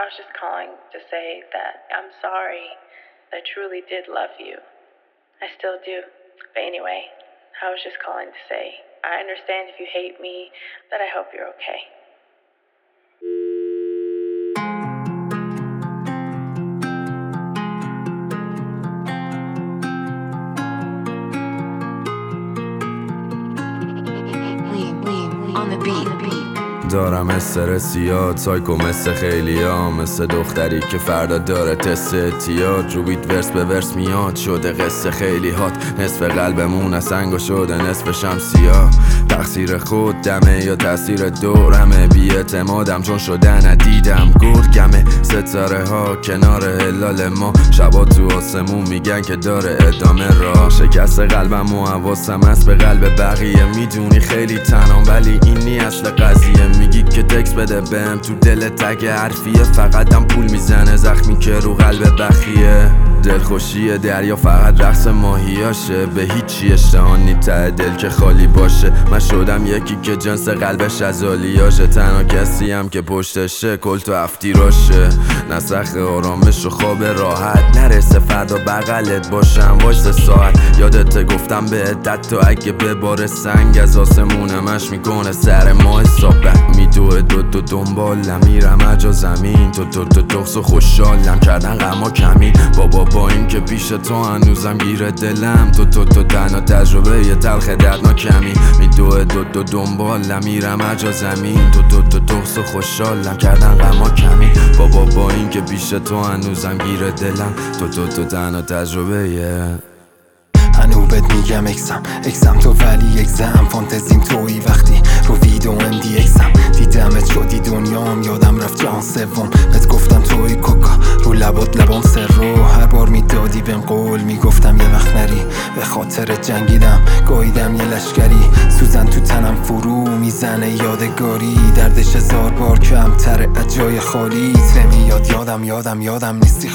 I was just calling to say that I'm sorry. I truly did love you. I still do. But anyway, I was just calling to say I understand if you hate me, that I hope you're okay. Lean on the beat. دارم استرسیات سایکو مثل خیلیا، مثل دختری که فردا داره تست اعتیاد. رو بیت ورس به ورس میاد شده قصه خیلی هات. نصف قلبمون از سنگا شده نصفشم سیاه. تقصیر خود دمه یا تاثیر دورمه، بی‌اعتمادم چون شده ندیدم گرگمه. ستاره ها کنار هلال ما، شبا تو آسمون میگن که داره ادامه راه. شکست قلبم و حواسم هست به قلب بقیه، میدونی خیلی تنام ولی این نی اصل قضیه. میگی که تکس بده بهم تو دلت اگه حرفیه، فقطم پول میزنه زخمی که رو قلب بخیه. دلخوشی دریا فقط رقص ماهیاشه، به هیچی اشتهانی ته دل که خالی باشه. من شدم یکی که جنس قلبش از آلیاشه، تنها کسی هم که پشتشه کل تو افتیراشه. نسخ آرامش و خواب راحت نرسه، فردا بغلت باشم وایس ساعت. یادت گفتم به عدت تو اگه بباره سنگ از آسمونمش میکنه سر ما حسابت. میدوه دو دنبالم میرم اجا زمین، تو دخص و خوشحالم کردن غما کمین. بابا با این که پیش تو هنوزم گیره دلم، تو تنها تجربه یه تلخ دردناکمی. میدوه دو دنبالم میرم اجا زمین، تو دخص و خوشحالم کردن غما کمین. بابا با این که پیش تو هنوزم گیره دلم، تو تنها تجربه هنو بهت میگم اکسم تو ولی اکسم فانتزیم توی وقتی رو ویدو MD اکسم. دیدمت شدی دنیام یادم رفت جان سوم، بهت گفتم توی کوکا رو لبام سر رو. هر بار میدادی بهم قول میگفتم یه وقت نری، به خاطر جنگیدم گاییدم یه لشکری. سوزن تو تنم فرو میزنه یادگاری، دردش 1000 بار کمتره از جای خالی. نمیاد یادم نیستی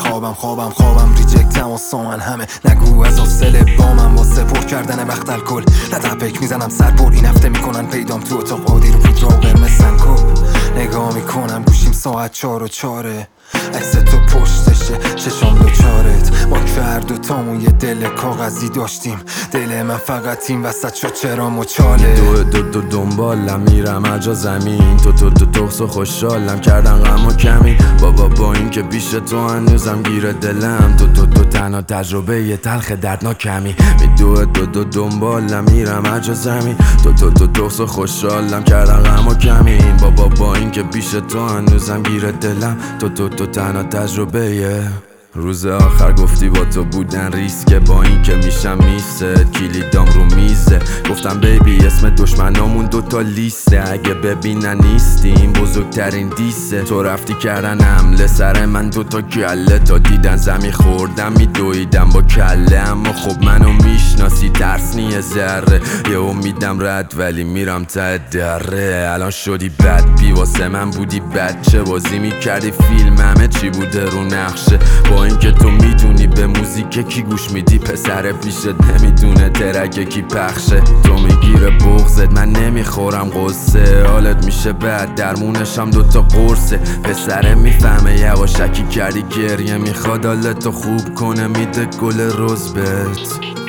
خوابم ریجکتم و سامن همه نگو از حوصله بامم واسه پر کردن وقت الکل. لطپک میزنم سرپر این هفته میکنن پیدام تو اتاق عادی رو پودر و قرمز سنکوب. نگاه میکنم گوشیم ساعت 4:04، عکس تو پشتشه چشام دوچارت. ما که هر دوتامون یه دل کاغذی داشتیم، دل من فقط این وسط شد چرا مچاله. دو دنبالم میرم اجا زمین، تو دخص و خوشحالم کردن غم و کمی. بابا با این که پیش تو هنوزم گیره دلم، تو تنها تجربه یه تلخ دردناکمی. میدوه دو دنبالم میرم اجا زمین، تو دخص و خوشحالم کردن غم و کمی. بابا با این که پیش تو هنوزم گیره دلم، تو تنها تجربه روز آخر گفتی با تو بودن ریسکه، با این که میشم میست کلیدام رو میزه. گفتم بیبی اسم دشمنامون دوتا لیسته، اگه ببینن نیستیم بزرگترین دیسه. تو رفتی کردن حمله سر من دوتا گله، تا دیدن زمین خوردم میدویدم با کله. اما خب منو میشناسی ترس نیه ذره، یه امیدم رد ولی میرم ته دره. الان شدی بد بی واسه من بودی بچه، بازی میکردی فیلم همه چی بوده رو نقشه. با اینکه تو میدونی به موزیک کی گوش میدی، پسر پیشت نمیدونه ترک کی پخشه. تو میگیره بغزت من نمیخورم قصه، حالت میشه بد درمونشم دوتا قرصه. پسره میفهمه یواشکی کردی گریه میخواد حالتو خوب کنه، میده گل روز بهت.